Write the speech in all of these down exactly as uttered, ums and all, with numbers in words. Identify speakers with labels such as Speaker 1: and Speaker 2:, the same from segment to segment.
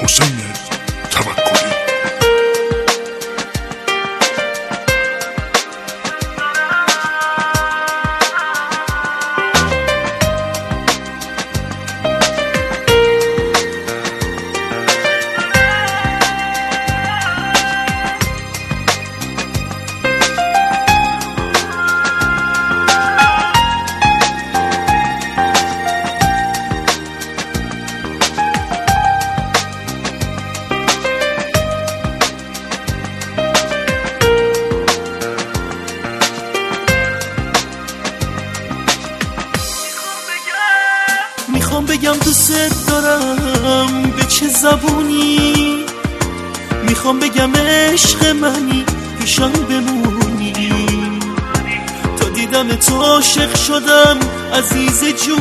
Speaker 1: حسین توکلی.
Speaker 2: میخوام بگم دوست دارم به چه زبونی، میخوام بگم عشق منی پیشم بمونی. تا دیدم تو عاشق شدم عزیز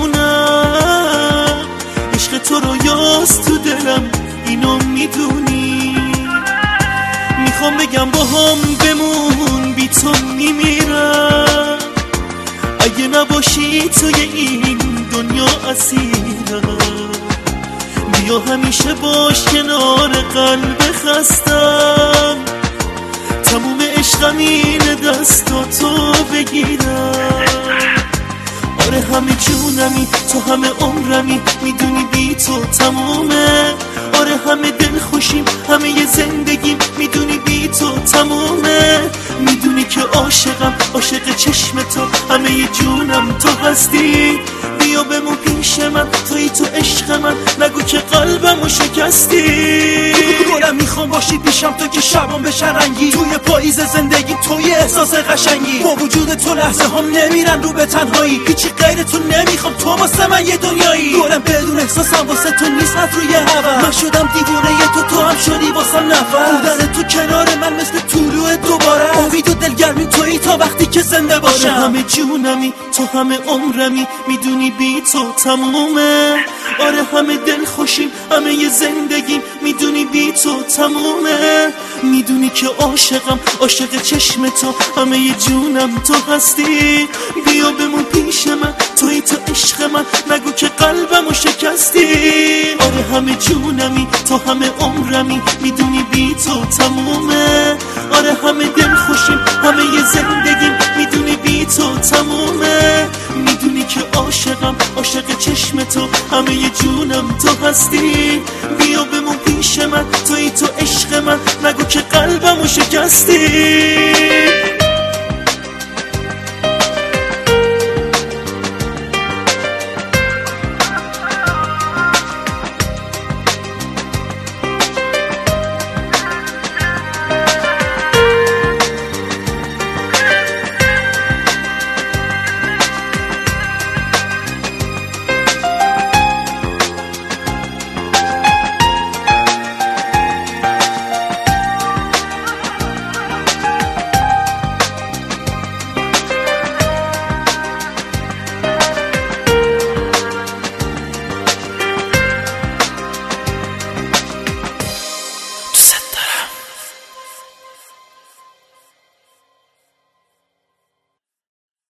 Speaker 2: جونم، عشق تو رویاست تو دلم اینو میدونی. میخوام بگم با هم بمون بی تو میمیرم، اگه نباشی توی این دنیا اسیرم. بیا همیشه باش کنار قلب خستم، تموم عشقم اینه دستاتو بگیرم. آره همه جونمی تو همه عمرمی، میدونی بی تو تمومه. آره همه دل خوشیم همه ی زندگیم، میدونی بی تو تمومه. میدونی که عاشقم عاشق چشم تو، همه ی جونم تو هستی. بیا بمون پیش من توی تو عشق من، نگو که قلبمو شکستی.
Speaker 3: گلم میخوام باشی پیشم تو که شبام بشه رنگی، توی پاییز زندگی توی احساس قشنگی. با وجود تو لحظه هم نمیرن رو به تنهایی، هیچی غیر تو نمیخوام، تو واسه من یه دنیایی. گلم بدون احساسم واسه تو نیست حد روی هوا، من شدم دیوونه ی تو، تو هم شدی واسم نفس. بودن تو کنار من مثل طلوع دوباره، امید و دلگرمی تویی تا وقتی که زنده باشم.
Speaker 2: آره همه جونمی تو همه عمرمی، میدونی بی تو تمومه. آره همه دل خوشیم همه ی زندگیم، میدونی بی تو تمومه. میدونی که عاشقم عاشق چشم تو، همه ی جونم تو هستی. بیا بمون پیش من توی تو عشق من، نگو که قلبمو شکستی. آره همه جونمی تو همه عمرمی، میدونی بی تو تمومه. آره همه دل خوشیم همه ی زندگیم، میدونی بی تو تمومه. میدونی که عاشقم عاشق چشم تو، همه ی جونم تو هستی. بیا بمون پیش من توی تو عشق من، نگو که قلبمو شکستی.